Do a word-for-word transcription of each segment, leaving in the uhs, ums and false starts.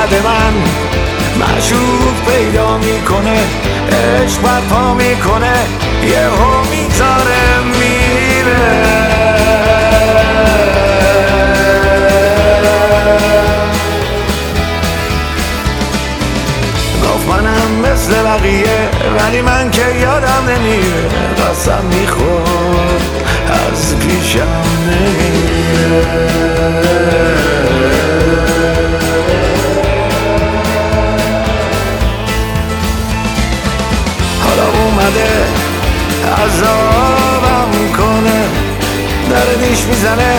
بعد من معشوق پیدا میکنه، عشق برپا میکنه، یه ها میذاره میره. گفت منم مثل بقیه ولی من که یادم نمیره، قسم میخور از پیشم نمیره. حالا اومده عذابم کنه، در نیش میزنه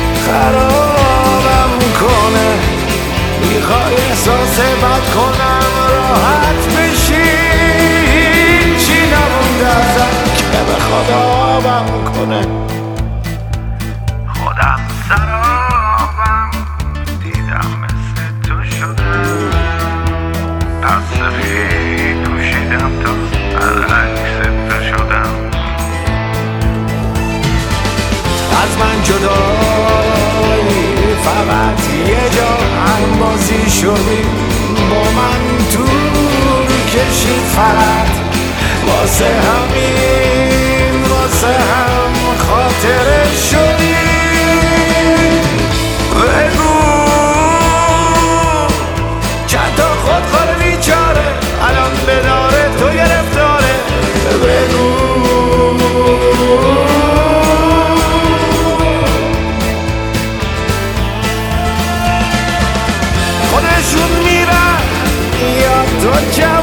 خرابم کنه. میخوای احساس بد کنم راحت بشی، چی نمونده ازم که بخواد آبم کنه. خودم سرابم دیدم مثل تو شدم، از سفید پوشیدم تا برعکس تو شدم. از من جدایی فقط یه جا هم بازی شدی، با من طول کشید فقط، واسه همین واسه هم خاطره شدی. بگو چند تا خودخواه بیچاره الان به داره تو گرفتاره. بگو خودشون میرن یا تو